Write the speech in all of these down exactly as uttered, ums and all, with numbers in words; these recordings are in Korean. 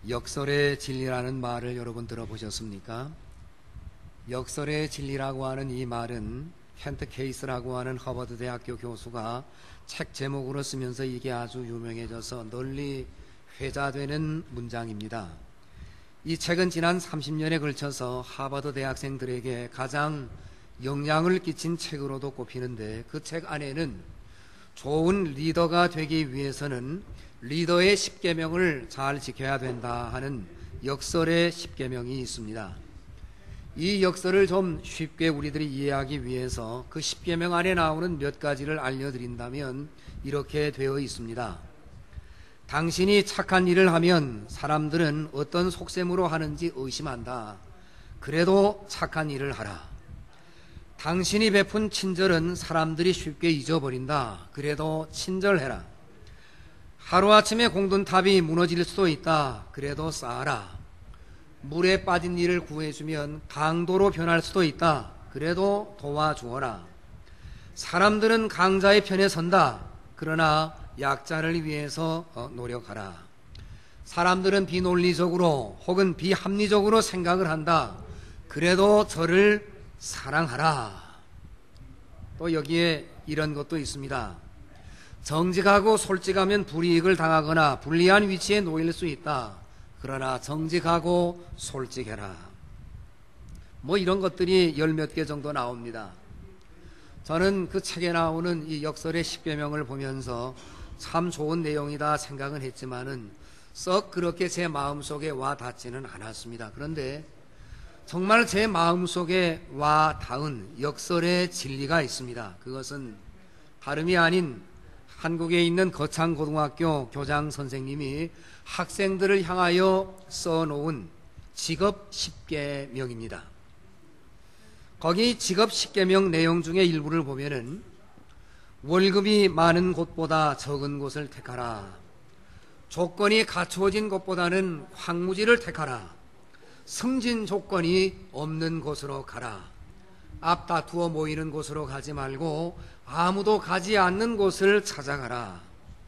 역설의 진리라는 말을 여러분 들어보셨습니까? 역설의 진리라고 하는 이 말은 켄트 케이스라고 하는 하버드 대학교 교수가 책 제목으로 쓰면서 이게 아주 유명해져서 널리 회자되는 문장입니다. 이 책은 지난 삼십 년에 걸쳐서 하버드 대학생들에게 가장 영향을 끼친 책으로도 꼽히는데, 그 책 안에는 좋은 리더가 되기 위해서는 리더의 십계명을 잘 지켜야 된다 하는 역설의 십계명이 있습니다. 이 역설을 좀 쉽게 우리들이 이해하기 위해서 그 십계명 안에 나오는 몇 가지를 알려드린다면 이렇게 되어 있습니다. 당신이 착한 일을 하면 사람들은 어떤 속셈으로 하는지 의심한다. 그래도 착한 일을 하라. 당신이 베푼 친절은 사람들이 쉽게 잊어버린다. 그래도 친절해라. 하루아침에 공든탑이 무너질 수도 있다. 그래도 쌓아라. 물에 빠진 이를 구해주면 강도로 변할 수도 있다. 그래도 도와주어라. 사람들은 강자의 편에 선다. 그러나 약자를 위해서 노력하라. 사람들은 비논리적으로 혹은 비합리적으로 생각을 한다. 그래도 저를 사랑하라. 또 여기에 이런 것도 있습니다. 정직하고 솔직하면 불이익을 당하거나 불리한 위치에 놓일 수 있다. 그러나 정직하고 솔직해라. 뭐 이런 것들이 열 몇 개 정도 나옵니다. 저는 그 책에 나오는 이 역설의 십계명을 보면서 참 좋은 내용이다 생각은 했지만은 썩 그렇게 제 마음속에 와 닿지는 않았습니다. 그런데 정말 제 마음속에 와 닿은 역설의 진리가 있습니다. 그것은 다름이 아닌 한국에 있는 거창고등학교 교장 선생님이 학생들을 향하여 써놓은 직업 십계명입니다. 거기 직업 십계명 내용 중에 일부를 보면은 월급이 많은 곳보다 적은 곳을 택하라. 조건이 갖추어진 곳보다는 황무지를 택하라. 승진 조건이 없는 곳으로 가라. 앞다투어 모이는 곳으로 가지 말고 아무도 가지 않는 곳을 찾아가라.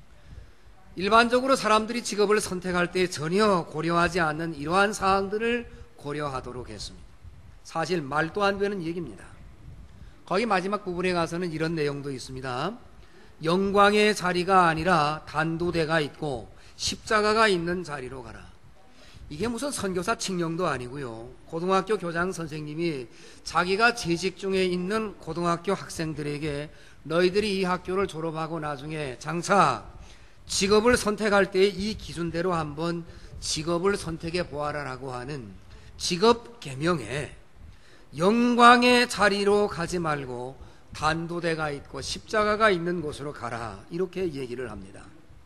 일반적으로 사람들이 직업을 선택할 때 전혀 고려하지 않는 이러한 사항들을 고려하도록 했습니다. 사실 말도 안 되는 얘기입니다. 거기 마지막 부분에 가서는 이런 내용도 있습니다. 영광의 자리가 아니라 단두대가 있고 십자가가 있는 자리로 가라. 이게 무슨 선교사 칙령도 아니고요. 고등학교 교장 선생님이 자기가 재직 중에 있는 고등학교 학생들에게 너희들이 이 학교를 졸업하고 나중에 장차 직업을 선택할 때 이 기준대로 한번 직업을 선택해 보아라라고 하는 직업 계명에 영광의 자리로 가지 말고 단두대가 있고 십자가가 있는 곳으로 가라, 이렇게 얘기를 합니다.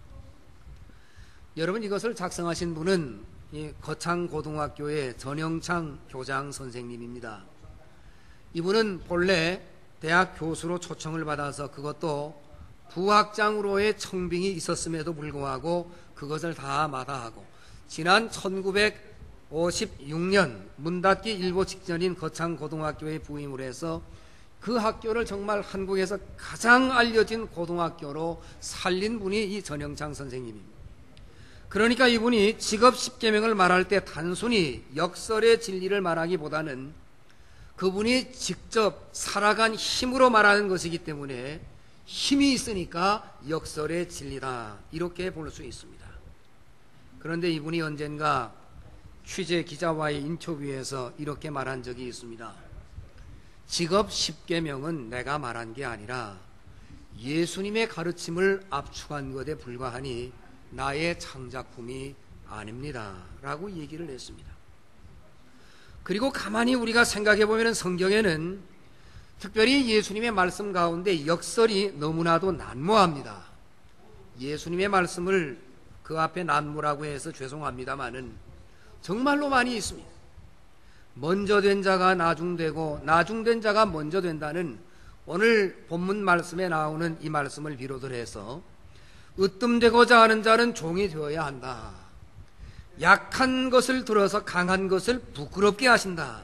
여러분, 이것을 작성하신 분은 이 거창고등학교의 전영창 교장 선생님입니다. 이분은 본래 대학 교수로 초청을 받아서 그것도 부학장으로의 청빙이 있었음에도 불구하고 그것을 다 마다하고 지난 천구백오십육 년 문 닫기 일보 직전인 거창고등학교에 부임을 해서 그 학교를 정말 한국에서 가장 알려진 고등학교로 살린 분이 이 전영창 선생님입니다. 그러니까 이분이 직업 십계명을 말할 때 단순히 역설의 진리를 말하기보다는 그분이 직접 살아간 힘으로 말하는 것이기 때문에 힘이 있으니까 역설의 진리다, 이렇게 볼 수 있습니다. 그런데 이분이 언젠가 취재 기자와의 인터뷰에서 이렇게 말한 적이 있습니다. 직업 십계명은 내가 말한 게 아니라 예수님의 가르침을 압축한 것에 불과하니 나의 창작품이 아닙니다 라고 얘기를 했습니다. 그리고 가만히 우리가 생각해 보면 성경에는 특별히 예수님의 말씀 가운데 역설이 너무나도 난무합니다. 예수님의 말씀을 그 앞에 난무라고 해서 죄송합니다마는 정말로 많이 있습니다. 먼저 된 자가 나중되고 나중된 자가 먼저 된다는 오늘 본문 말씀에 나오는 이 말씀을 비롯을 해서 으뜸되고자 하는 자는 종이 되어야 한다. 약한 것을 들어서 강한 것을 부끄럽게 하신다.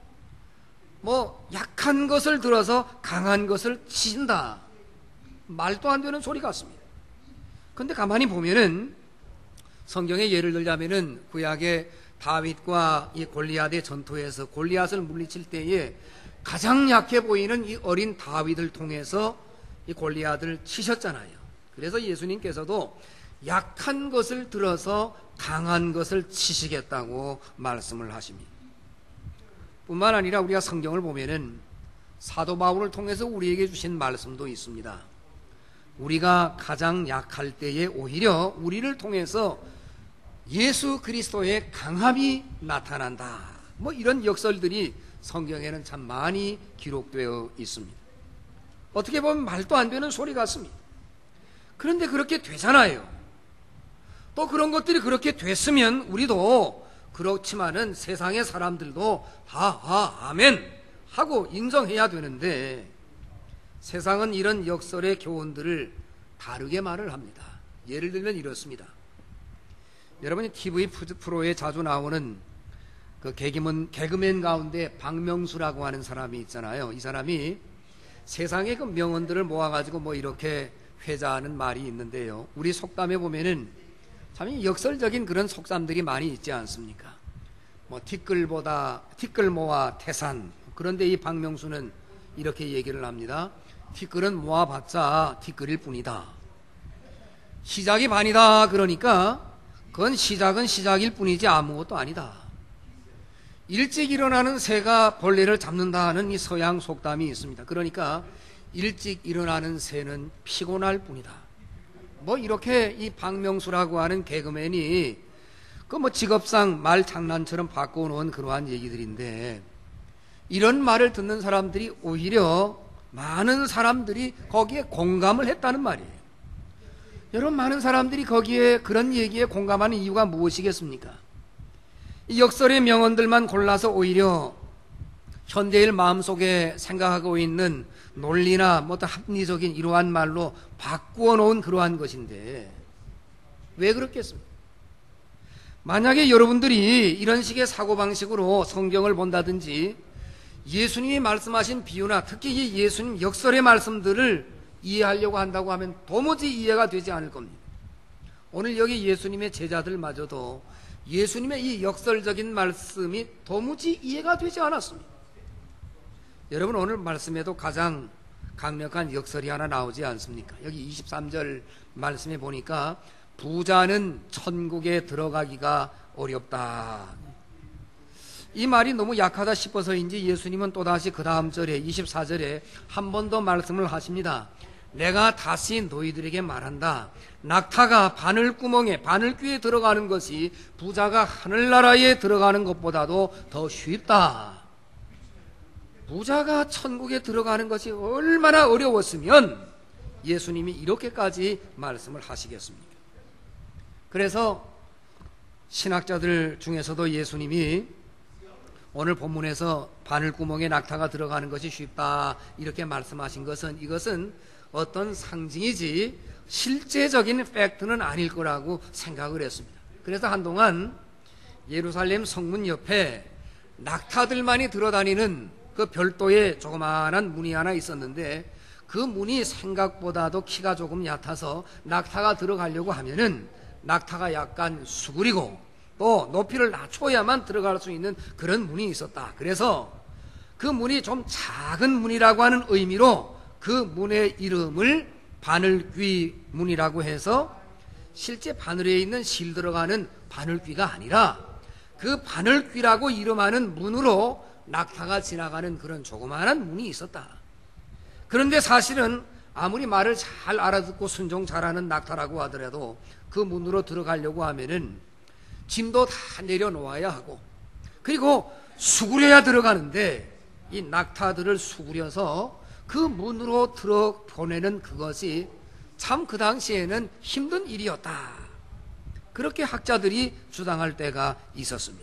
뭐 약한 것을 들어서 강한 것을 치신다. 말도 안 되는 소리 같습니다. 그런데 가만히 보면은 성경의 예를 들자면은 구약의 다윗과 이 골리앗의 전투에서 골리앗을 물리칠 때에 가장 약해 보이는 이 어린 다윗을 통해서 이 골리앗을 치셨잖아요. 그래서 예수님께서도 약한 것을 들어서 강한 것을 치시겠다고 말씀을 하십니다. 뿐만 아니라 우리가 성경을 보면은 사도 바울을 통해서 우리에게 주신 말씀도 있습니다. 우리가 가장 약할 때에 오히려 우리를 통해서 예수 그리스도의 강함이 나타난다. 뭐 이런 역설들이 성경에는 참 많이 기록되어 있습니다. 어떻게 보면 말도 안 되는 소리 같습니다. 그런데 그렇게 되잖아요. 또 그런 것들이 그렇게 됐으면 우리도 그렇지만은 세상의 사람들도 다 아, 아멘 하고 인정해야 되는데 세상은 이런 역설의 교훈들을 다르게 말을 합니다. 예를 들면 이렇습니다. 여러분이 티비 프로에 자주 나오는 그 개그맨, 개그맨 가운데 박명수라고 하는 사람이 있잖아요. 이 사람이 세상의 그 명언들을 모아가지고 뭐 이렇게 회자하는 말이 있는데요. 우리 속담에 보면은 참 역설적인 그런 속담들이 많이 있지 않습니까? 뭐 티끌보다 티끌모아 태산. 그런데 이 박명수는 이렇게 얘기를 합니다. 티끌은 모아봤자 티끌일 뿐이다. 시작이 반이다. 그러니까 그건 시작은 시작일 뿐이지 아무것도 아니다. 일찍 일어나는 새가 벌레를 잡는다 하는 이 서양 속담이 있습니다. 그러니까 일찍 일어나는 새는 피곤할 뿐이다. 뭐 이렇게 이 박명수라고 하는 개그맨이 그 뭐 직업상 말 장난처럼 바꿔놓은 그러한 얘기들인데 이런 말을 듣는 사람들이 오히려 많은 사람들이 거기에 공감을 했다는 말이에요. 여러분, 많은 사람들이 거기에 그런 얘기에 공감하는 이유가 무엇이겠습니까? 이 역설의 명언들만 골라서 오히려 현대인 마음속에 생각하고 있는 논리나 뭐 어떤 합리적인 이러한 말로 바꾸어 놓은 그러한 것인데 왜 그렇겠습니까? 만약에 여러분들이 이런 식의 사고방식으로 성경을 본다든지 예수님이 말씀하신 비유나 특히 이 예수님 역설의 말씀들을 이해하려고 한다고 하면 도무지 이해가 되지 않을 겁니다. 오늘 여기 예수님의 제자들마저도 예수님의 이 역설적인 말씀이 도무지 이해가 되지 않았습니다. 여러분, 오늘 말씀에도 가장 강력한 역설이 하나 나오지 않습니까? 여기 이십삼 절 말씀에 보니까 부자는 천국에 들어가기가 어렵다. 이 말이 너무 약하다 싶어서인지 예수님은 또다시 그 다음 절에 이십사 절에 한 번 더 말씀을 하십니다. 내가 다시 너희들에게 말한다. 낙타가 바늘구멍에 바늘귀에 들어가는 것이 부자가 하늘나라에 들어가는 것보다도 더 쉽다. 부자가 천국에 들어가는 것이 얼마나 어려웠으면 예수님이 이렇게까지 말씀을 하시겠습니까? 그래서 신학자들 중에서도 예수님이 오늘 본문에서 바늘구멍에 낙타가 들어가는 것이 쉽다 이렇게 말씀하신 것은 이것은 어떤 상징이지 실제적인 팩트는 아닐 거라고 생각을 했습니다. 그래서 한동안 예루살렘 성문 옆에 낙타들만이 들어다니는 그 별도의 조그마한 문이 하나 있었는데 그 문이 생각보다도 키가 조금 얕아서 낙타가 들어가려고 하면은 낙타가 약간 수그리고 또 높이를 낮춰야만 들어갈 수 있는 그런 문이 있었다. 그래서 그 문이 좀 작은 문이라고 하는 의미로 그 문의 이름을 바늘귀 문이라고 해서 실제 바늘에 있는 실 들어가는 바늘귀가 아니라 그 바늘귀라고 이름하는 문으로 낙타가 지나가는 그런 조그마한 문이 있었다. 그런데 사실은 아무리 말을 잘 알아듣고 순종 잘하는 낙타라고 하더라도 그 문으로 들어가려고 하면은 짐도 다 내려놓아야 하고 그리고 수구려야 들어가는데 이 낙타들을 수구려서 그 문으로 들어 보내는 그것이 참 그 당시에는 힘든 일이었다. 그렇게 학자들이 주장할 때가 있었습니다.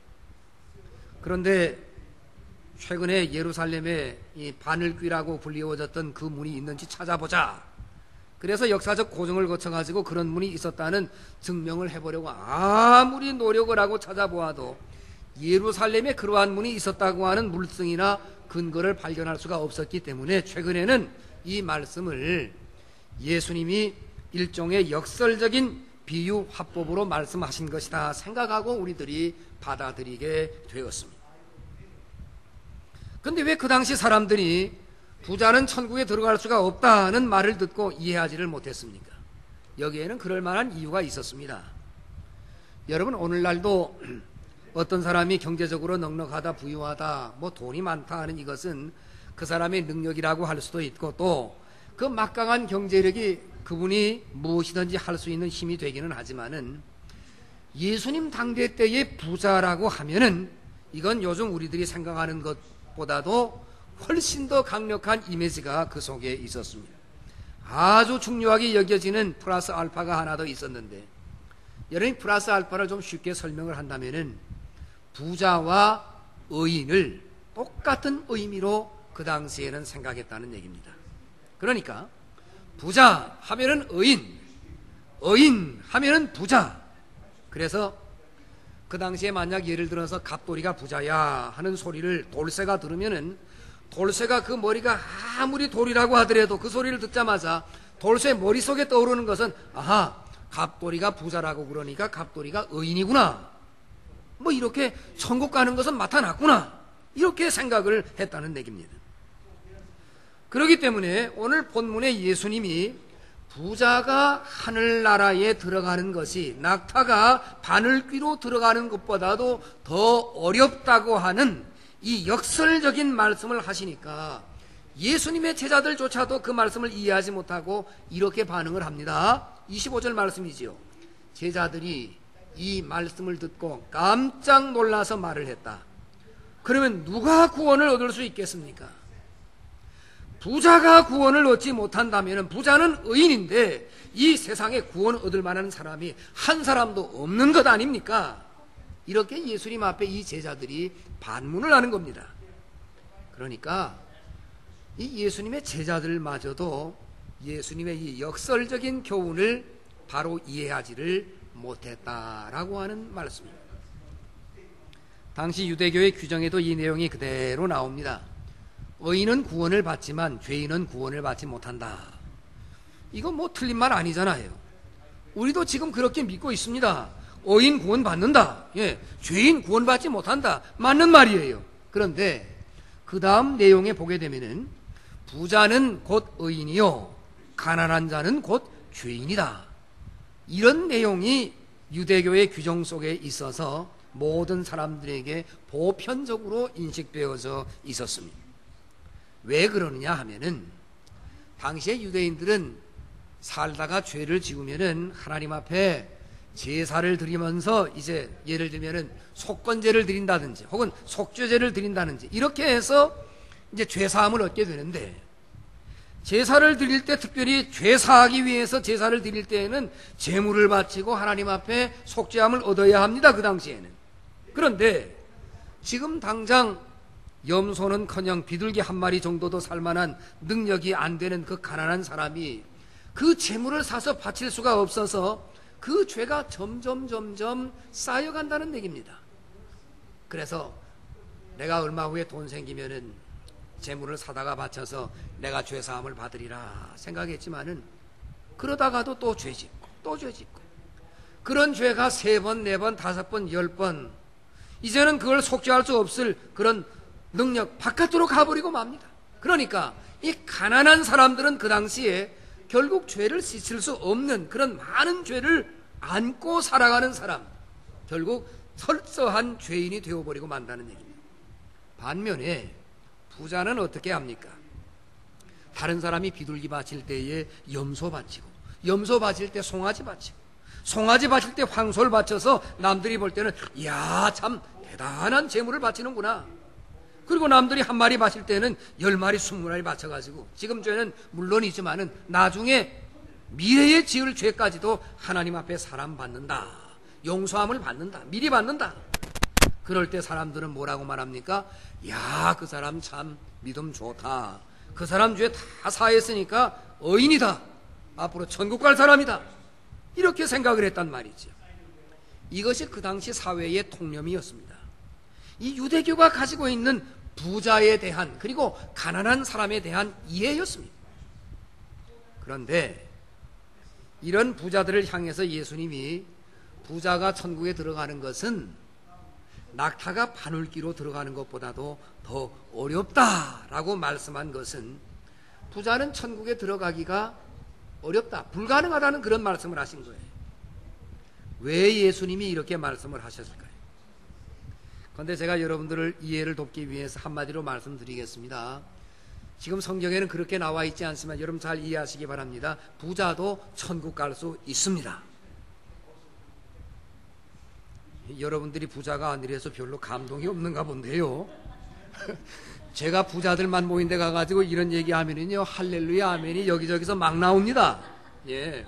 그런데 최근에 예루살렘에 이 바늘귀라고 불리워졌던 그 문이 있는지 찾아보자. 그래서 역사적 고증을 거쳐가지고 그런 문이 있었다는 증명을 해보려고 아무리 노력을 하고 찾아보아도 예루살렘에 그러한 문이 있었다고 하는 물증이나 근거를 발견할 수가 없었기 때문에 최근에는 이 말씀을 예수님이 일종의 역설적인 비유 화법으로 말씀하신 것이다 생각하고 우리들이 받아들이게 되었습니다. 그런데 왜 그 당시 사람들이 부자는 천국에 들어갈 수가 없다는 말을 듣고 이해하지를 못했습니까? 여기에는 그럴 만한 이유가 있었습니다. 여러분, 오늘날도 어떤 사람이 경제적으로 넉넉하다, 부유하다, 뭐 돈이 많다 하는 이것은 그 사람의 능력이라고 할 수도 있고, 또 그 막강한 경제력이 그분이 무엇이든지 할 수 있는 힘이 되기는 하지만은, 예수님 당대 때의 부자라고 하면은 이건 요즘 우리들이 생각하는 것보다도 훨씬 더 강력한 이미지가 그 속에 있었습니다. 아주 중요하게 여겨지는 플러스 알파가 하나 더 있었는데, 여러분이 플러스 알파를 좀 쉽게 설명을 한다면은 부자와 의인을 똑같은 의미로 그 당시에는 생각했다는 얘기입니다. 그러니까 부자 하면은 의인, 의인 하면은 부자. 그래서 그 당시에 만약 예를 들어서 갑돌이가 부자야 하는 소리를 돌쇠가 들으면은, 돌쇠가 그 머리가 아무리 돌이라고 하더라도 그 소리를 듣자마자 돌쇠 머릿속에 떠오르는 것은, 아하, 갑돌이가 부자라고 그러니까 갑돌이가 의인이구나, 뭐 이렇게 천국 가는 것은 나타났구나, 이렇게 생각을 했다는 얘기입니다. 그렇기 때문에 오늘 본문에 예수님이 부자가 하늘나라에 들어가는 것이 낙타가 바늘귀로 들어가는 것보다도 더 어렵다고 하는 이 역설적인 말씀을 하시니까 예수님의 제자들조차도 그 말씀을 이해하지 못하고 이렇게 반응을 합니다. 이십오 절 말씀이지요. 제자들이 이 말씀을 듣고 깜짝 놀라서 말을 했다. 그러면 누가 구원을 얻을 수 있겠습니까? 부자가 구원을 얻지 못한다면, 부자는 의인인데 이 세상에 구원 얻을 만한 사람이 한 사람도 없는 것 아닙니까? 이렇게 예수님 앞에 이 제자들이 반문을 하는 겁니다. 그러니까 이 예수님의 제자들마저도 예수님의 이 역설적인 교훈을 바로 이해하지를 못했다라고 하는 말씀입니다. 당시 유대교의 규정에도 이 내용이 그대로 나옵니다. 의인은 구원을 받지만 죄인은 구원을 받지 못한다. 이건 뭐 틀린 말 아니잖아요. 우리도 지금 그렇게 믿고 있습니다. 의인 구원 받는다, 예, 죄인 구원 받지 못한다, 맞는 말이에요. 그런데 그 다음 내용에 보게 되면은 부자는 곧 의인이요 가난한 자는 곧 죄인이다, 이런 내용이 유대교의 규정 속에 있어서 모든 사람들에게 보편적으로 인식되어져 있었습니다. 왜 그러느냐 하면은 당시에 유대인들은 살다가 죄를 지으면은 하나님 앞에 제사를 드리면서, 이제 예를 들면은 속건제를 드린다든지 혹은 속죄제를 드린다든지 이렇게 해서 이제 죄사함을 얻게 되는데, 제사를 드릴 때 특별히 죄사하기 위해서 제사를 드릴 때에는 제물을 바치고 하나님 앞에 속죄함을 얻어야 합니다, 그 당시에는. 그런데 지금 당장 염소는커녕 비둘기 한 마리 정도도 살만한 능력이 안 되는 그 가난한 사람이 그 제물을 사서 바칠 수가 없어서 그 죄가 점점 점점 쌓여간다는 얘기입니다. 그래서 내가 얼마 후에 돈 생기면은 제물을 사다가 바쳐서 내가 죄사함을 받으리라 생각했지만은, 그러다가도 또 죄 짓고 또 죄 짓고, 그런 죄가 세 번, 네 번, 다섯 번, 열 번, 이제는 그걸 속죄할 수 없을 그런 능력 바깥으로 가버리고 맙니다. 그러니까 이 가난한 사람들은 그 당시에 결국 죄를 씻을 수 없는 그런 많은 죄를 안고 살아가는 사람, 결국 설서한 죄인이 되어버리고 만다는 얘기입니다. 반면에 부자는 어떻게 합니까? 다른 사람이 비둘기 바칠 때에 염소 바치고, 염소 바칠 때 송아지 바치고, 송아지 바칠 때 황소를 바쳐서 남들이 볼 때는 이야 참 대단한 제물을 바치는구나. 그리고 남들이 한 마리 바칠 때는 열 마리, 스무 마리 바쳐가지고, 지금 죄는 물론이지만은 나중에 미래에 지을 죄까지도 하나님 앞에 사람 받는다, 용서함을 받는다, 미리 받는다. 그럴 때 사람들은 뭐라고 말합니까? 야, 그 사람 참 믿음 좋다, 그 사람 죄 다 사했으니까 의인이다, 앞으로 천국 갈 사람이다, 이렇게 생각을 했단 말이죠. 이것이 그 당시 사회의 통념이었습니다. 이 유대교가 가지고 있는 부자에 대한, 그리고 가난한 사람에 대한 이해였습니다. 그런데 이런 부자들을 향해서 예수님이 부자가 천국에 들어가는 것은 낙타가 바늘기로 들어가는 것보다도 더 어렵다라고 말씀한 것은 부자는 천국에 들어가기가 어렵다, 불가능하다는 그런 말씀을 하신 거예요. 왜 예수님이 이렇게 말씀을 하셨을까요? 그런데 제가 여러분들을 이해를 돕기 위해서 한마디로 말씀드리겠습니다. 지금 성경에는 그렇게 나와 있지 않지만 여러분 잘 이해하시기 바랍니다. 부자도 천국 갈 수 있습니다. 여러분들이 부자가 아니라서 별로 감동이 없는가 본데요. 제가 부자들만 모인 데 가가지고 이런 얘기 하면은요, 할렐루야 아멘이 여기저기서 막 나옵니다. 예.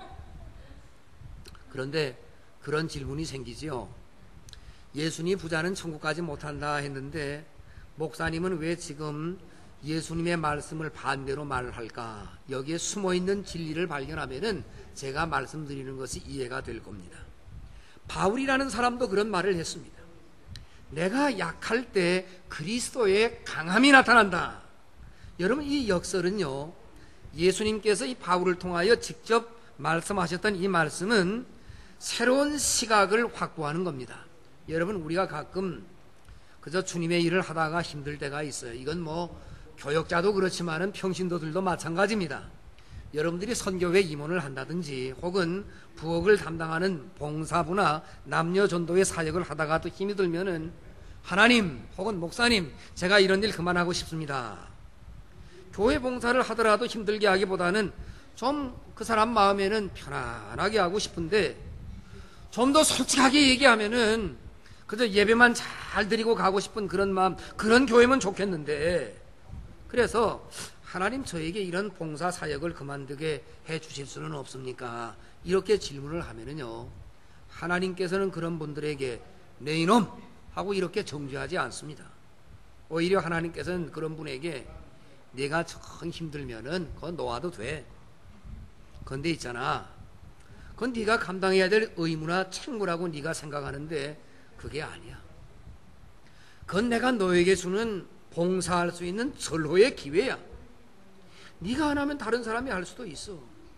그런데 그런 질문이 생기지요. 예수님 부자는 천국 가지 못한다 했는데 목사님은 왜 지금 예수님의 말씀을 반대로 말을 할까? 여기에 숨어있는 진리를 발견하면은 제가 말씀드리는 것이 이해가 될 겁니다. 바울이라는 사람도 그런 말을 했습니다. 내가 약할 때 그리스도의 강함이 나타난다. 여러분, 이 역설은요, 예수님께서 이 바울을 통하여 직접 말씀하셨던 이 말씀은 새로운 시각을 확보하는 겁니다. 여러분, 우리가 가끔 그저 주님의 일을 하다가 힘들 때가 있어요. 이건 뭐 교역자도 그렇지만은 평신도들도 마찬가지입니다. 여러분들이 선교회 임원을 한다든지 혹은 부엌을 담당하는 봉사부나 남녀전도의 사역을 하다가 또 힘이 들면은 하나님 혹은 목사님, 제가 이런 일 그만하고 싶습니다. 교회 봉사를 하더라도 힘들게 하기보다는 좀 그 사람 마음에는 편안하게 하고 싶은데 좀 더 솔직하게 얘기하면은 그저 예배만 잘 드리고 가고 싶은 그런 마음, 그런 교회면 좋겠는데, 그래서 하나님 저에게 이런 봉사 사역을 그만두게 해 주실 수는 없습니까? 이렇게 질문을 하면은요, 하나님께서는 그런 분들에게 내 이놈 하고 이렇게 정죄하지 않습니다. 오히려 하나님께서는 그런 분에게 내가 정 힘들면은 그건 놓아도 돼. 그런데 있잖아, 그건 네가 감당해야 될 의무나 책무라고 네가 생각하는데 그게 아니야. 그건 내가 너에게 주는 봉사할 수 있는 절호의 기회야. 네가 안 하면 다른 사람이 할 수도 있어.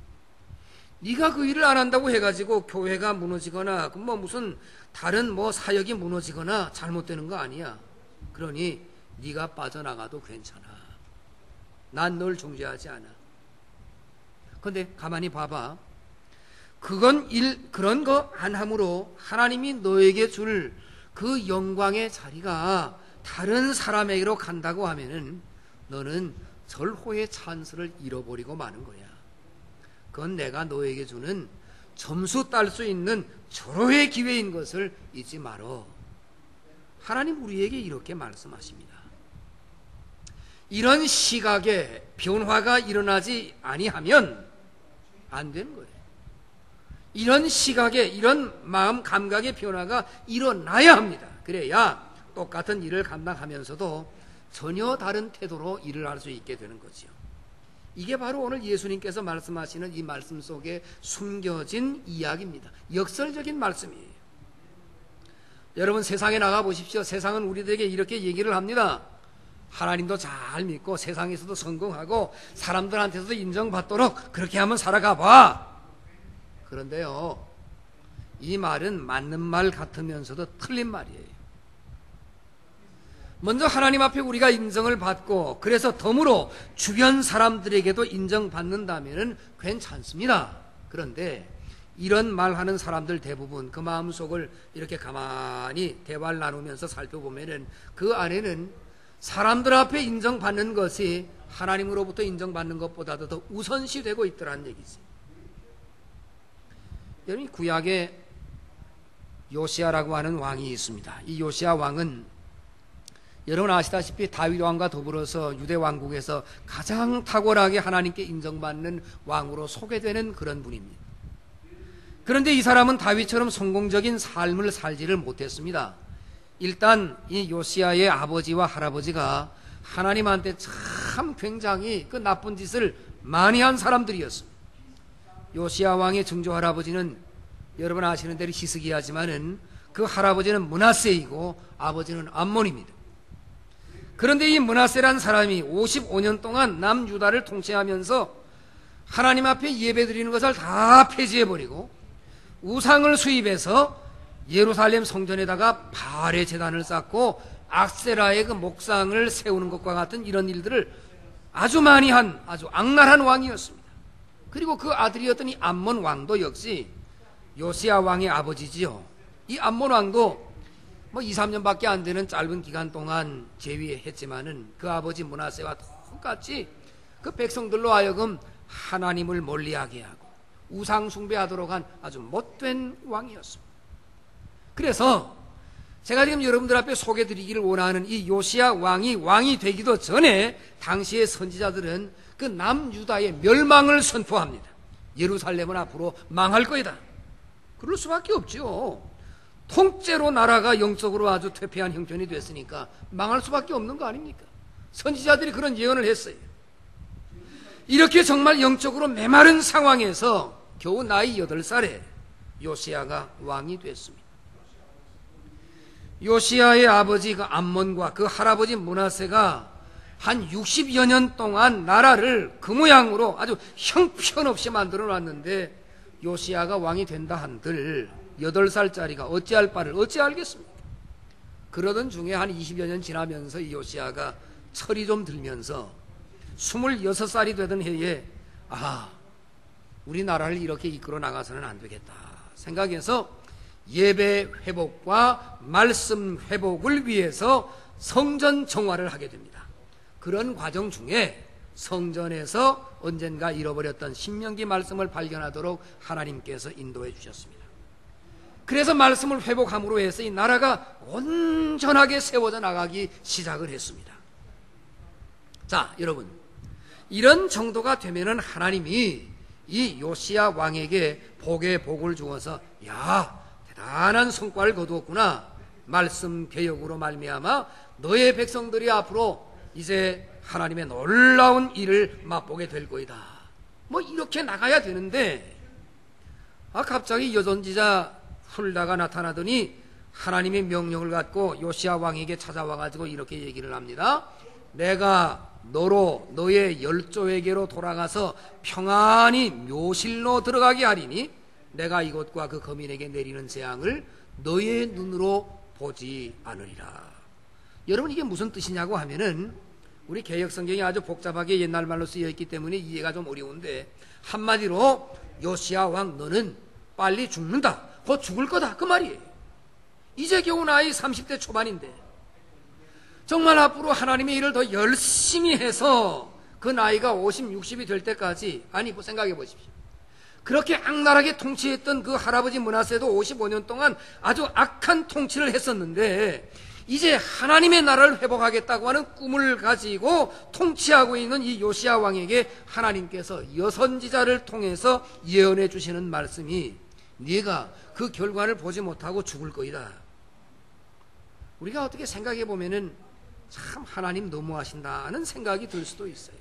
네가 그 일을 안 한다고 해가지고 교회가 무너지거나 뭐 무슨 다른 뭐 사역이 무너지거나 잘못되는 거 아니야. 그러니 네가 빠져나가도 괜찮아. 난 널 정죄하지 않아. 그런데 가만히 봐봐. 그건 일, 그런 거 안 함으로 하나님이 너에게 줄 그 영광의 자리가 다른 사람에게로 간다고 하면은 너는 절호의 찬스를 잃어버리고 마는 거야. 그건 내가 너에게 주는 점수 딸 수 있는 절호의 기회인 것을 잊지 말어. 하나님 우리에게 이렇게 말씀하십니다. 이런 시각에 변화가 일어나지 아니하면 안 되는 거예요. 이런 시각에, 이런 마음 감각의 변화가 일어나야 합니다. 그래야 똑같은 일을 감당하면서도 전혀 다른 태도로 일을 할 수 있게 되는 거죠. 이게 바로 오늘 예수님께서 말씀하시는 이 말씀 속에 숨겨진 이야기입니다. 역설적인 말씀이에요. 여러분, 세상에 나가 보십시오. 세상은 우리들에게 이렇게 얘기를 합니다. 하나님도 잘 믿고 세상에서도 성공하고 사람들한테서도 인정받도록 그렇게 한번 살아가 봐. 그런데요, 이 말은 맞는 말 같으면서도 틀린 말이에요. 먼저 하나님 앞에 우리가 인정을 받고 그래서 덤으로 주변 사람들에게도 인정받는다면 괜찮습니다. 그런데 이런 말하는 사람들 대부분 그 마음속을 이렇게 가만히 대화를 나누면서 살펴보면 그 안에는 사람들 앞에 인정받는 것이 하나님으로부터 인정받는 것보다도 더 우선시 되고 있더라는 얘기지. 여러분, 구약에 요시아라고 하는 왕이 있습니다. 이 요시아 왕은 여러분 아시다시피 다윗 왕과 더불어서 유대 왕국에서 가장 탁월하게 하나님께 인정받는 왕으로 소개되는 그런 분입니다. 그런데 이 사람은 다윗처럼 성공적인 삶을 살지를 못했습니다. 일단 이 요시아의 아버지와 할아버지가 하나님한테 참 굉장히 그 나쁜 짓을 많이 한 사람들이었습니다. 요시아 왕의 증조 할아버지는 여러분 아시는 대로 히스기야지만은 그 할아버지는 므낫세이고 아버지는 암몬입니다. 그런데 이 므낫세란 사람이 오십오 년 동안 남유다를 통치하면서 하나님 앞에 예배 드리는 것을 다 폐지해버리고 우상을 수입해서 예루살렘 성전에다가 바알의 제단을 쌓고 악세라의 그 목상을 세우는 것과 같은 이런 일들을 아주 많이 한 아주 악랄한 왕이었습니다. 그리고 그 아들이었던 이 암몬 왕도 역시 요시야 왕의 아버지지요. 이 암몬 왕도 뭐 이, 삼 년밖에 안 되는 짧은 기간 동안 재위했지만은 그 아버지 므낫세와 똑같이 그 백성들로 하여금 하나님을 멀리하게 하고 우상 숭배하도록 한 아주 못된 왕이었습니다. 그래서 제가 지금 여러분들 앞에 소개드리기를 원하는 이 요시야 왕이 왕이 되기도 전에 당시의 선지자들은 그 남유다의 멸망을 선포합니다. 예루살렘은 앞으로 망할 거이다. 그럴 수밖에 없죠. 통째로 나라가 영적으로 아주 퇴폐한 형편이 됐으니까 망할 수밖에 없는 거 아닙니까? 선지자들이 그런 예언을 했어요. 이렇게 정말 영적으로 메마른 상황에서 겨우 나이 여덟 살에 요시야가 왕이 됐습니다. 요시야의 아버지 그 암몬과 그 할아버지 므낫세가 한 육십여 년 동안 나라를 그 모양으로 아주 형편없이 만들어 놨는데 요시야가 왕이 된다 한들 여덟 살짜리가 어찌할 바를 어찌 알겠습니까? 그러던 중에 한 이십여 년 지나면서 이 요시야가 철이 좀 들면서 스물여섯 살이 되던 해에 아, 우리나라를 이렇게 이끌어 나가서는 안 되겠다 생각해서 예배 회복과 말씀 회복을 위해서 성전 정화를 하게 됩니다. 그런 과정 중에 성전에서 언젠가 잃어버렸던 신명기 말씀을 발견하도록 하나님께서 인도해 주셨습니다. 그래서 말씀을 회복함으로 해서 이 나라가 온전하게 세워져 나가기 시작을 했습니다. 자, 여러분, 이런 정도가 되면은 하나님이 이 요시야 왕에게 복의 복을 주어서 야, 대단한 성과를 거두었구나. 말씀 개혁으로 말미암아 너의 백성들이 앞으로 이제 하나님의 놀라운 일을 맛보게 될 거이다. 뭐 이렇게 나가야 되는데 아 갑자기 여선지자 훌다가 나타나더니 하나님의 명령을 갖고 요시야 왕에게 찾아와 가지고 이렇게 얘기를 합니다. 내가 너로 너의 열조에게로 돌아가서 평안히 묘실로 들어가게 하리니 내가 이곳과 그 거민에게 내리는 재앙을 너의 눈으로 보지 않으리라. 여러분 이게 무슨 뜻이냐고 하면은 우리 개역성경이 아주 복잡하게 옛날 말로 쓰여 있기 때문에 이해가 좀 어려운데 한마디로 요시야 왕 너는 빨리 죽는다. 곧 죽을 거다 그 말이에요. 이제 겨우 나이 삼십 대 초반인데 정말 앞으로 하나님의 일을 더 열심히 해서 그 나이가 오십, 육십이 될 때까지 아니 뭐 생각해 보십시오. 그렇게 악랄하게 통치했던 그 할아버지 므낫세도 오십오 년 동안 아주 악한 통치를 했었는데 이제 하나님의 나라를 회복하겠다고 하는 꿈을 가지고 통치하고 있는 이 요시야 왕에게 하나님께서 여선지자를 통해서 예언해 주시는 말씀이 네가 그 결과를 보지 못하고 죽을 거이다. 우리가 어떻게 생각해 보면은 참 하나님 너무하신다는 생각이 들 수도 있어요.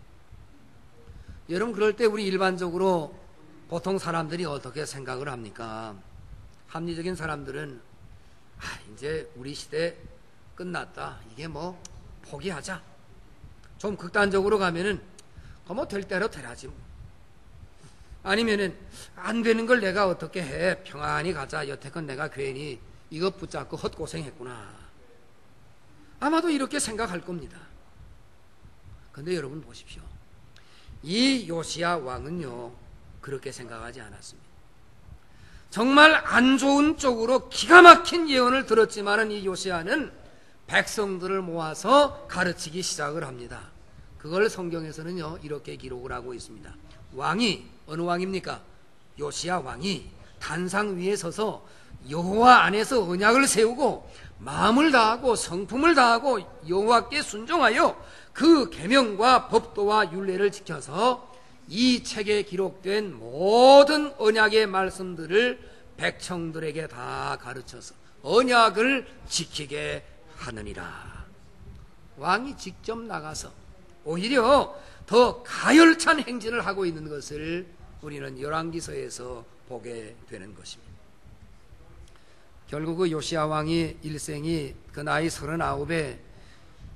여러분 그럴 때 우리 일반적으로 보통 사람들이 어떻게 생각을 합니까? 합리적인 사람들은 아, 이제 우리 시대 끝났다. 이게 뭐 포기하자. 좀 극단적으로 가면은 뭐 될 대로 되라지 뭐. 아니면은 안 되는 걸 내가 어떻게 해? 평안히 가자. 여태껏 내가 괜히 이거 붙잡고 헛고생했구나. 아마도 이렇게 생각할 겁니다. 근데 여러분 보십시오. 이 요시야 왕은요 그렇게 생각하지 않았습니다. 정말 안 좋은 쪽으로 기가 막힌 예언을 들었지만은 이 요시야는 백성들을 모아서 가르치기 시작을 합니다. 그걸 성경에서는요 이렇게 기록을 하고 있습니다. 왕이 어느 왕입니까? 요시야 왕이 단상 위에 서서 여호와 안에서 언약을 세우고 마음을 다하고 성품을 다하고 여호와께 순종하여 그 계명과 법도와 율례를 지켜서 이 책에 기록된 모든 언약의 말씀들을 백성들에게 다 가르쳐서 언약을 지키게 하느니라. 왕이 직접 나가서 오히려 더 가열찬 행진을 하고 있는 것을 우리는 열왕기서에서 보게 되는 것입니다. 결국 그 요시야 왕이 일생이 그 나이 서른아홉에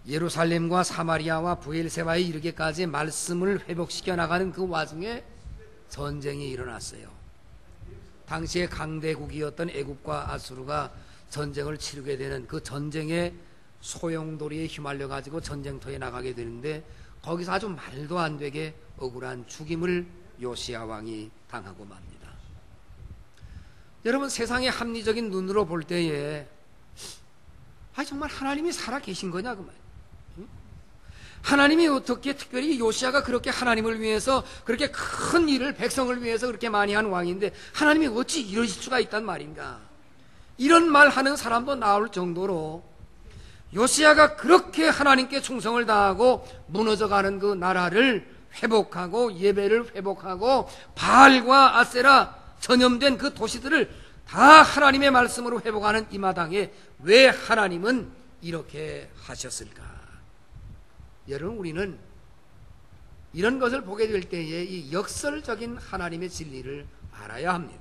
예루살렘과 사마리아와 브엘세바에 이르기까지 말씀을 회복시켜 나가는 그 와중에 전쟁이 일어났어요. 당시에 강대국이었던 애굽과 아수르가 전쟁을 치르게 되는 그 전쟁의 소용돌이에 휘말려 가지고 전쟁터에 나가게 되는데, 거기서 아주 말도 안 되게 억울한 죽임을 요시야 왕이 당하고 맙니다. 여러분, 세상의 합리적인 눈으로 볼 때에 아 정말 하나님이 살아 계신 거냐 그 말이에요. 하나님이 어떻게 특별히 요시야가 그렇게 하나님을 위해서 그렇게 큰 일을 백성을 위해서 그렇게 많이 한 왕인데 하나님이 어찌 이러실 수가 있단 말인가, 이런 말 하는 사람도 나올 정도로 요시야가 그렇게 하나님께 충성을 다하고 무너져가는 그 나라를 회복하고 예배를 회복하고 바알과 아세라 전염된 그 도시들을 다 하나님의 말씀으로 회복하는 이 마당에 왜 하나님은 이렇게 하셨을까? 여러분, 우리는 이런 것을 보게 될 때에 이 역설적인 하나님의 진리를 알아야 합니다.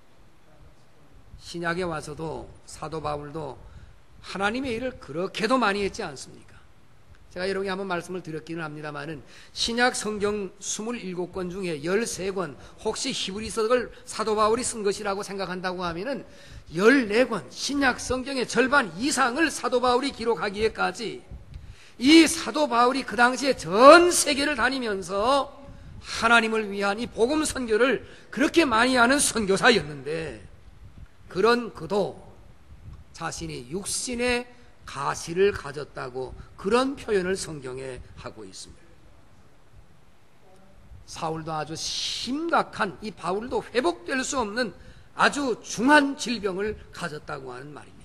신약에 와서도 사도 바울도 하나님의 일을 그렇게도 많이 했지 않습니까? 제가 여러분에게 한번 말씀을 드렸기는 합니다만은 신약 성경 이십칠 권 중에 십삼 권 혹시 히브리서를 사도 바울이 쓴 것이라고 생각한다고 하면은 십사 권 신약 성경의 절반 이상을 사도 바울이 기록하기에까지 이 사도 바울이 그 당시에 전 세계를 다니면서 하나님을 위한 이 복음 선교를 그렇게 많이 하는 선교사였는데, 그런 그도 자신이 육신의 가시를 가졌다고 그런 표현을 성경에 하고 있습니다. 사울도 아주 심각한, 이 바울도 회복될 수 없는 아주 중한 질병을 가졌다고 하는 말입니다.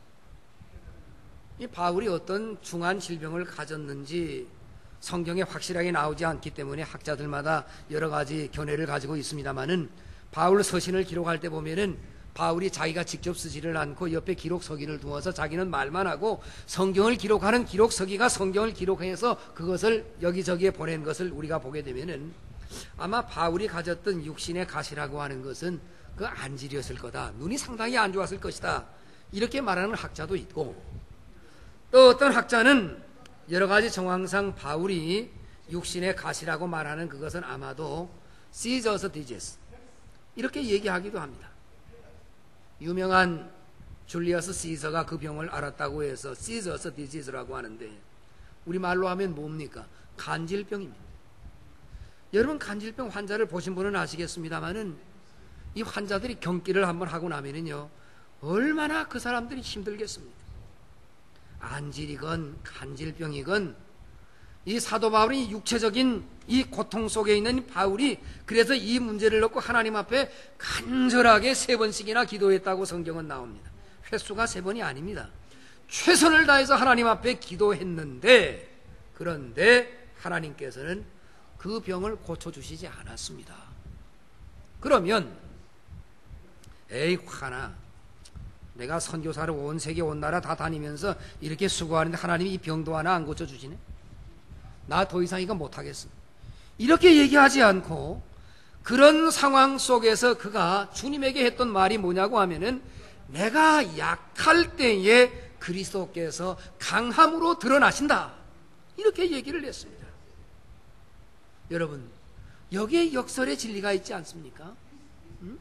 이 바울이 어떤 중한 질병을 가졌는지 성경에 확실하게 나오지 않기 때문에 학자들마다 여러 가지 견해를 가지고 있습니다만은, 바울 서신을 기록할 때 보면은 바울이 자기가 직접 쓰지를 않고 옆에 기록 서기를 두어서 자기는 말만 하고 성경을 기록하는 기록 서기가 성경을 기록해서 그것을 여기저기에 보낸 것을 우리가 보게 되면은 아마 바울이 가졌던 육신의 가시라고 하는 것은 그 안질이었을 거다, 눈이 상당히 안 좋았을 것이다, 이렇게 말하는 학자도 있고, 또 어떤 학자는 여러 가지 정황상 바울이 육신의 가시라고 말하는 그것은 아마도 시저스 디지스 이렇게 얘기하기도 합니다. 유명한 줄리어스 시저가 그 병을 알았다고 해서 시저스 디지스라고 하는데 우리말로 하면 뭡니까? 간질병입니다. 여러분, 간질병 환자를 보신 분은 아시겠습니다만은 이 환자들이 경기를 한번 하고 나면은요 얼마나 그 사람들이 힘들겠습니까? 안질이건 간질병이건 이 사도 바울이 육체적인 이 고통 속에 있는 바울이 그래서 이 문제를 놓고 하나님 앞에 간절하게 세 번씩이나 기도했다고 성경은 나옵니다. 횟수가 세 번이 아닙니다. 최선을 다해서 하나님 앞에 기도했는데, 그런데 하나님께서는 그 병을 고쳐주시지 않았습니다. 그러면 에이 화나, 내가 선교사를 온 세계 온 나라 다 다니면서 이렇게 수고하는데 하나님이 이 병도 하나 안 고쳐주시네? 나 더 이상 이거 못하겠어. 이렇게 얘기하지 않고 그런 상황 속에서 그가 주님에게 했던 말이 뭐냐고 하면은 내가 약할 때에 그리스도께서 강함으로 드러나신다, 이렇게 얘기를 했습니다. 여러분, 여기에 역설의 진리가 있지 않습니까? 응?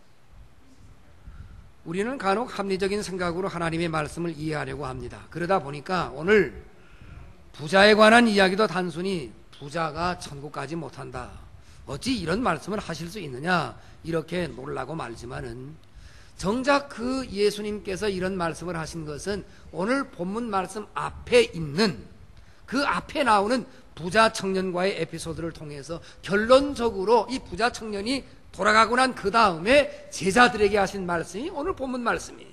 우리는 간혹 합리적인 생각으로 하나님의 말씀을 이해하려고 합니다. 그러다 보니까 오늘 부자에 관한 이야기도 단순히 부자가 천국까지 못한다, 어찌 이런 말씀을 하실 수 있느냐, 이렇게 놀라고 말지만은 정작 그 예수님께서 이런 말씀을 하신 것은 오늘 본문 말씀 앞에 있는 그 앞에 나오는 부자 청년과의 에피소드를 통해서 결론적으로 이 부자 청년이 돌아가고 난 그 다음에 제자들에게 하신 말씀이 오늘 본문 말씀이에요.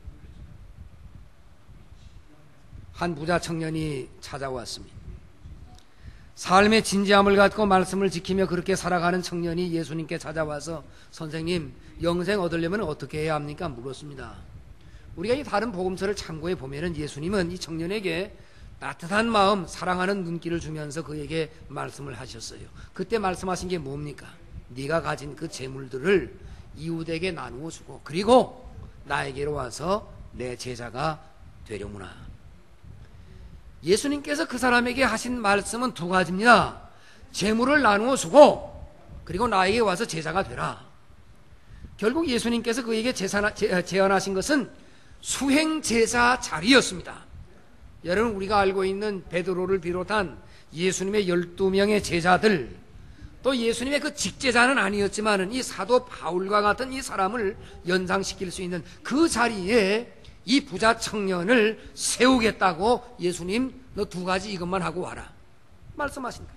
한 부자 청년이 찾아왔습니다. 삶의 진지함을 갖고 말씀을 지키며 그렇게 살아가는 청년이 예수님께 찾아와서 선생님, 영생 얻으려면 어떻게 해야 합니까? 물었습니다. 우리가 이 다른 복음서를 참고해 보면은 예수님은 이 청년에게 따뜻한 마음, 사랑하는 눈길을 주면서 그에게 말씀을 하셨어요. 그때 말씀하신 게 뭡니까? 네가 가진 그 재물들을 이웃에게 나누어 주고 그리고 나에게로 와서 내 제자가 되려무나. 예수님께서 그 사람에게 하신 말씀은 두 가지입니다. 재물을 나누어 주고 그리고 나에게 와서 제자가 되라. 결국 예수님께서 그에게 제안하신 것은 수행제자 자리였습니다. 여러분, 우리가 알고 있는 베드로를 비롯한 예수님의 열두 명의 제자들, 또 예수님의 그 직제자는 아니었지만 이 사도 바울과 같은 이 사람을 연상시킬 수 있는 그 자리에 이 부자 청년을 세우겠다고 예수님, 너 두 가지 이것만 하고 와라 말씀하신다.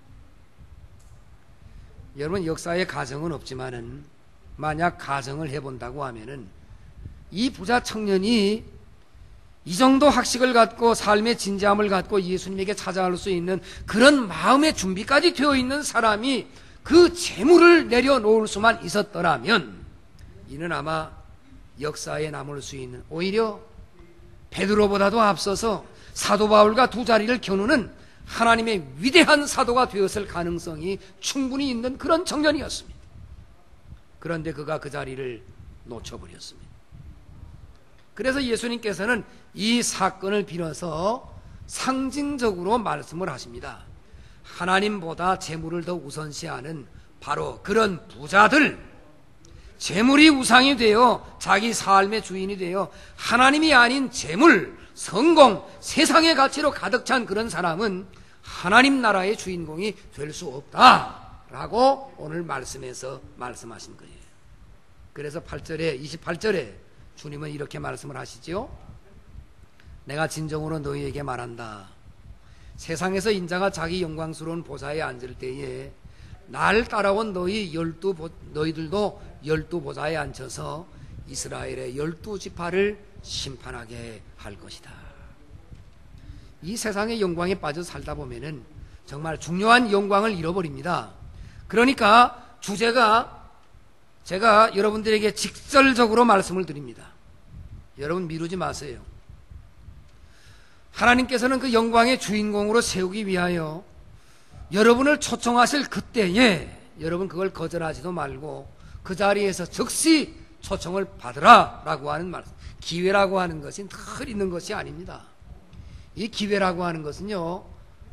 여러분, 역사에 가정은 없지만은 만약 가정을 해본다고 하면은 이 부자 청년이 이 정도 학식을 갖고 삶의 진지함을 갖고 예수님에게 찾아갈 수 있는 그런 마음의 준비까지 되어 있는 사람이 그 재물을 내려놓을 수만 있었더라면 이는 아마 역사에 남을 수 있는, 오히려 베드로보다도 앞서서 사도 바울과 두 자리를 겨누는 하나님의 위대한 사도가 되었을 가능성이 충분히 있는 그런 청년이었습니다. 그런데 그가 그 자리를 놓쳐버렸습니다. 그래서 예수님께서는 이 사건을 빌어서 상징적으로 말씀을 하십니다. 하나님보다 재물을 더 우선시하는 바로 그런 부자들, 재물이 우상이 되어 자기 삶의 주인이 되어 하나님이 아닌 재물, 성공, 세상의 가치로 가득 찬 그런 사람은 하나님 나라의 주인공이 될 수 없다라고 오늘 말씀에서 말씀하신 거예요. 그래서 팔 절에, 이십팔 절에 주님은 이렇게 말씀을 하시죠. 내가 진정으로 너희에게 말한다. 세상에서 인자가 자기 영광스러운 보좌에 앉을 때에 날 따라온 너희 열두 보, 너희들도 열두 보좌에 앉혀서 이스라엘의 열두 지파를 심판하게 할 것이다. 이 세상의 영광에 빠져 살다 보면은 정말 중요한 영광을 잃어버립니다. 그러니까 주제가, 제가 여러분들에게 직설적으로 말씀을 드립니다. 여러분, 미루지 마세요. 하나님께서는 그 영광의 주인공으로 세우기 위하여 여러분을 초청하실 그때에 여러분 그걸 거절하지도 말고 그 자리에서 즉시 초청을 받으라 라고 하는 말씀. 기회라고 하는 것은 늘 있는 것이 아닙니다. 이 기회라고 하는 것은요,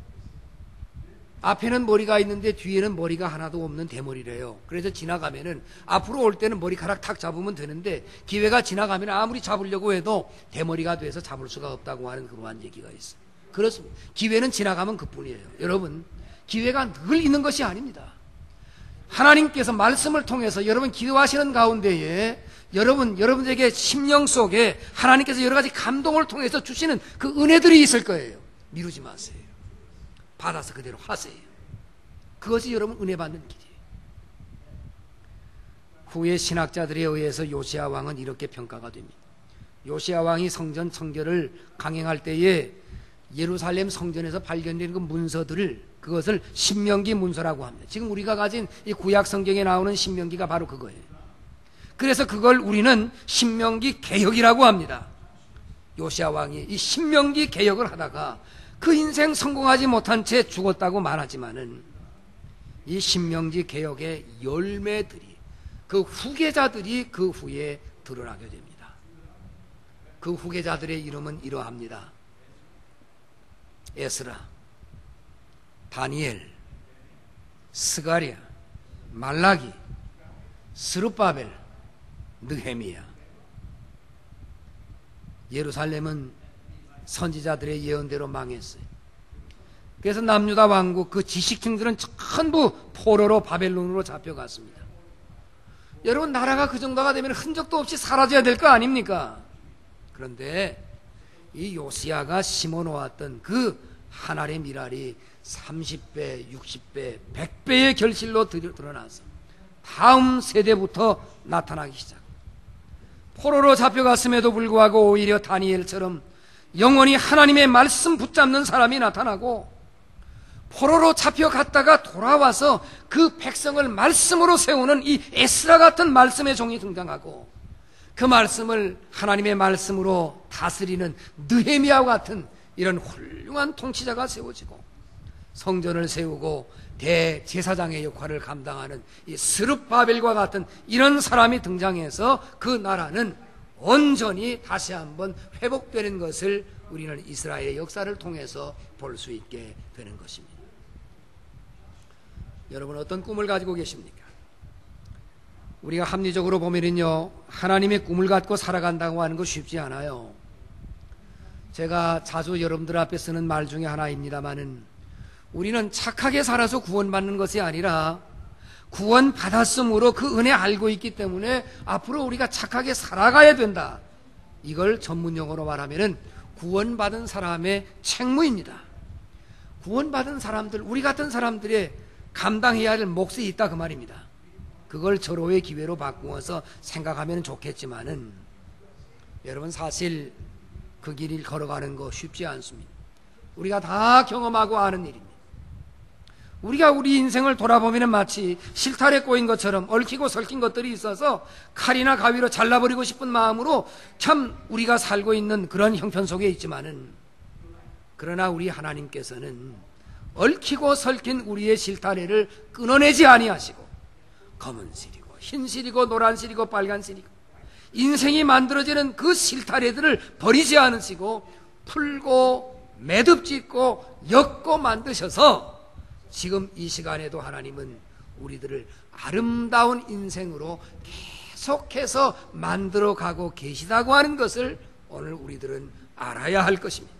앞에는 머리가 있는데 뒤에는 머리가 하나도 없는 대머리래요. 그래서 지나가면은 앞으로 올 때는 머리카락 탁 잡으면 되는데 기회가 지나가면 아무리 잡으려고 해도 대머리가 돼서 잡을 수가 없다고 하는 그러한 얘기가 있어요. 그렇습니다. 기회는 지나가면 그뿐이에요. 여러분, 기회가 늘 있는 것이 아닙니다. 하나님께서 말씀을 통해서 여러분 기도하시는 가운데에 여러분, 여러분에게 심령 속에 하나님께서 여러 가지 감동을 통해서 주시는 그 은혜들이 있을 거예요. 미루지 마세요. 받아서 그대로 하세요. 그것이 여러분 은혜 받는 길이에요. 후에 신학자들에 의해서 요시야 왕은 이렇게 평가가 됩니다. 요시야 왕이 성전 청결을 강행할 때에 예루살렘 성전에서 발견된 그 문서들을, 그것을 신명기 문서라고 합니다. 지금 우리가 가진 이 구약 성경에 나오는 신명기가 바로 그거예요. 그래서 그걸 우리는 신명기 개혁이라고 합니다. 요시야 왕이 이 신명기 개혁을 하다가 그 인생 성공하지 못한 채 죽었다고 말하지만은 이 신명기 개혁의 열매들이, 그 후계자들이 그 후에 드러나게 됩니다. 그 후계자들의 이름은 이러합니다. 에스라, 다니엘, 스가랴, 말라기, 스룹바벨, 느헤미야. 예루살렘은 선지자들의 예언대로 망했어요. 그래서 남유다 왕국 그 지식층들은 전부 포로로 바벨론으로 잡혀갔습니다. 여러분, 나라가 그 정도가 되면 흔적도 없이 사라져야 될 거 아닙니까? 그런데 이 요시야가 심어놓았던 그 한 알의 밀알이 삼십 배, 육십 배, 백 배의 결실로 드러나서 다음 세대부터 나타나기 시작. 포로로 잡혀갔음에도 불구하고 오히려 다니엘처럼 영원히 하나님의 말씀 붙잡는 사람이 나타나고, 포로로 잡혀갔다가 돌아와서 그 백성을 말씀으로 세우는 이 에스라 같은 말씀의 종이 등장하고, 그 말씀을 하나님의 말씀으로 다스리는 느헤미야와 같은 이런 훌륭한 통치자가 세워지고, 성전을 세우고 대제사장의 역할을 감당하는 이 스룹바벨과 같은 이런 사람이 등장해서 그 나라는 온전히 다시 한번 회복되는 것을 우리는 이스라엘의 역사를 통해서 볼 수 있게 되는 것입니다. 여러분, 어떤 꿈을 가지고 계십니까? 우리가 합리적으로 보면은요, 하나님의 꿈을 갖고 살아간다고 하는 거 쉽지 않아요. 제가 자주 여러분들 앞에 쓰는 말 중에 하나입니다마는, 우리는 착하게 살아서 구원받는 것이 아니라 구원받았으므로 그 은혜 알고 있기 때문에 앞으로 우리가 착하게 살아가야 된다. 이걸 전문용어로 말하면은 구원받은 사람의 책무입니다. 구원받은 사람들, 우리 같은 사람들의 감당해야 할 몫이 있다, 그 말입니다. 그걸 절호의 기회로 바꾸어서 생각하면 좋겠지만은, 여러분, 사실 그 길을 걸어가는 거 쉽지 않습니다. 우리가 다 경험하고 아는 일입니다. 우리가 우리 인생을 돌아보면 마치 실타래 꼬인 것처럼 얽히고 설킨 것들이 있어서 칼이나 가위로 잘라버리고 싶은 마음으로 참 우리가 살고 있는 그런 형편 속에 있지만은, 그러나 우리 하나님께서는 얽히고 설킨 우리의 실타래를 끊어내지 아니하시고, 검은 실이고 흰 실이고 노란 실이고 빨간 실이고 인생이 만들어지는 그 실타래들을 버리지 않으시고 풀고 매듭짓고 엮고 만드셔서 지금 이 시간에도 하나님은 우리들을 아름다운 인생으로 계속해서 만들어가고 계시다고 하는 것을 오늘 우리들은 알아야 할 것입니다.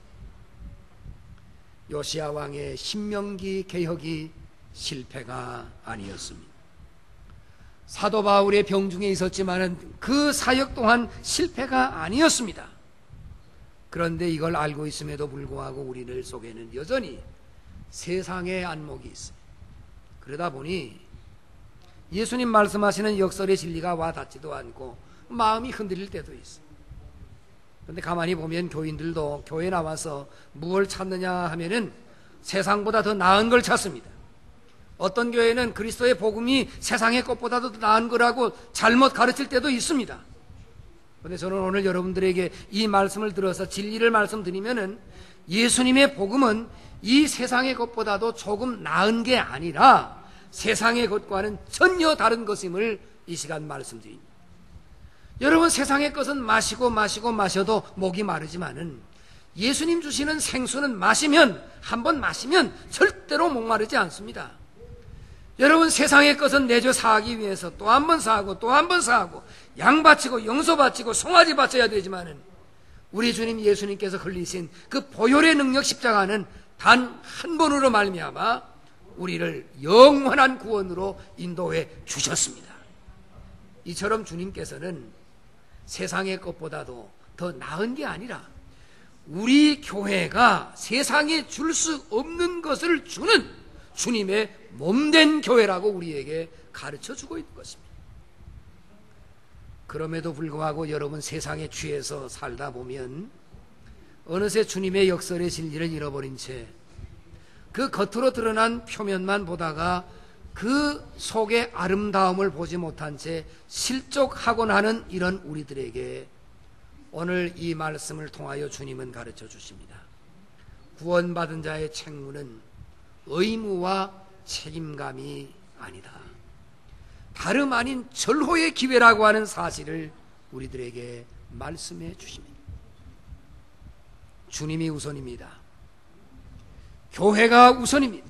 요시야 왕의 신명기 개혁이 실패가 아니었습니다. 사도 바울의 병중에 있었지만 그 사역 또한 실패가 아니었습니다. 그런데 이걸 알고 있음에도 불구하고 우리들 속에는 여전히 세상의 안목이 있어요. 그러다 보니 예수님 말씀하시는 역설의 진리가 와 닿지도 않고 마음이 흔들릴 때도 있어요. 그런데 가만히 보면 교인들도 교회 나와서 무엇을 찾느냐 하면은 세상보다 더 나은 걸 찾습니다. 어떤 교회는 그리스도의 복음이 세상의 것보다도 더 나은 거라고 잘못 가르칠 때도 있습니다. 그런데 저는 오늘 여러분들에게 이 말씀을 들어서 진리를 말씀드리면은, 예수님의 복음은 이 세상의 것보다도 조금 나은 게 아니라 세상의 것과는 전혀 다른 것임을 이 시간 말씀드립니다. 여러분, 세상의 것은 마시고 마시고 마셔도 목이 마르지만은 예수님 주시는 생수는 마시면, 한번 마시면 절대로 목마르지 않습니다. 여러분, 세상의 것은 내줘 사하기 위해서 또 한 번 사하고 또 한 번 사하고 양 바치고 용서 바치고 송아지 바쳐야 되지만은, 우리 주님 예수님께서 흘리신 그 보혈의 능력 십자가는 단 한 번으로 말미암아 우리를 영원한 구원으로 인도해 주셨습니다. 이처럼 주님께서는 세상의 것보다도 더 나은 게 아니라 우리 교회가 세상에 줄 수 없는 것을 주는 주님의 몸된 교회라고 우리에게 가르쳐 주고 있는 것입니다. 그럼에도 불구하고 여러분, 세상에 취해서 살다 보면 어느새 주님의 역설의 진리를 잃어버린 채 그 겉으로 드러난 표면만 보다가 그 속의 아름다움을 보지 못한 채 실족하곤 하는 이런 우리들에게 오늘 이 말씀을 통하여 주님은 가르쳐 주십니다. 구원받은 자의 책무는 의무와 책임감이 아니다. 다름 아닌 절호의 기회라고 하는 사실을 우리들에게 말씀해 주십니다. 주님이 우선입니다. 교회가 우선입니다.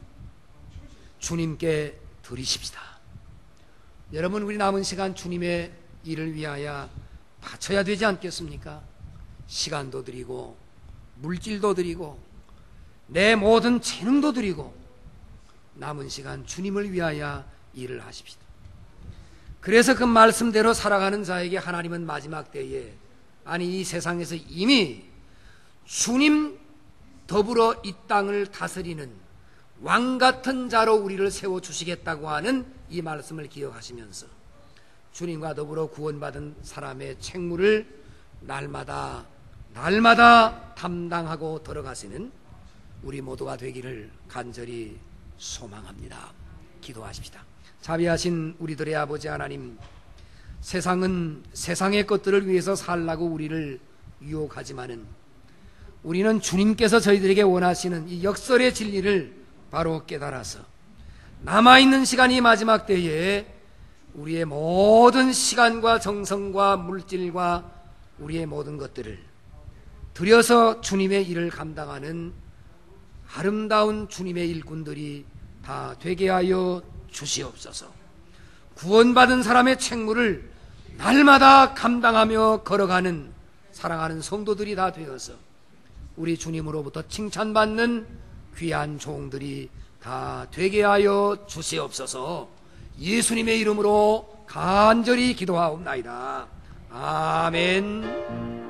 주님께 드리십시다. 여러분, 우리 남은 시간 주님의 일을 위하여 바쳐야 되지 않겠습니까? 시간도 드리고 물질도 드리고 내 모든 재능도 드리고 남은 시간 주님을 위하여 일을 하십시다. 그래서 그 말씀대로 살아가는 자에게 하나님은 마지막 때에, 아니 이 세상에서 이미 주님 더불어 이 땅을 다스리는 왕같은 자로 우리를 세워주시겠다고 하는 이 말씀을 기억하시면서 주님과 더불어 구원받은 사람의 책무를 날마다 날마다 담당하고 들어가시는 우리 모두가 되기를 간절히 소망합니다. 기도하십시다. 자비하신 우리들의 아버지 하나님, 세상은 세상의 것들을 위해서 살라고 우리를 유혹하지만은 우리는 주님께서 저희들에게 원하시는 이 역설의 진리를 바로 깨달아서 남아있는 시간이 마지막 때에 우리의 모든 시간과 정성과 물질과 우리의 모든 것들을 들여서 주님의 일을 감당하는 아름다운 주님의 일꾼들이 다 되게 하여 주시옵소서. 구원받은 사람의 책무를 날마다 감당하며 걸어가는 사랑하는 성도들이 다 되어서 우리 주님으로부터 칭찬받는 귀한 종들이 다 되게 하여 주시옵소서. 예수님의 이름으로 간절히 기도하옵나이다. 아멘.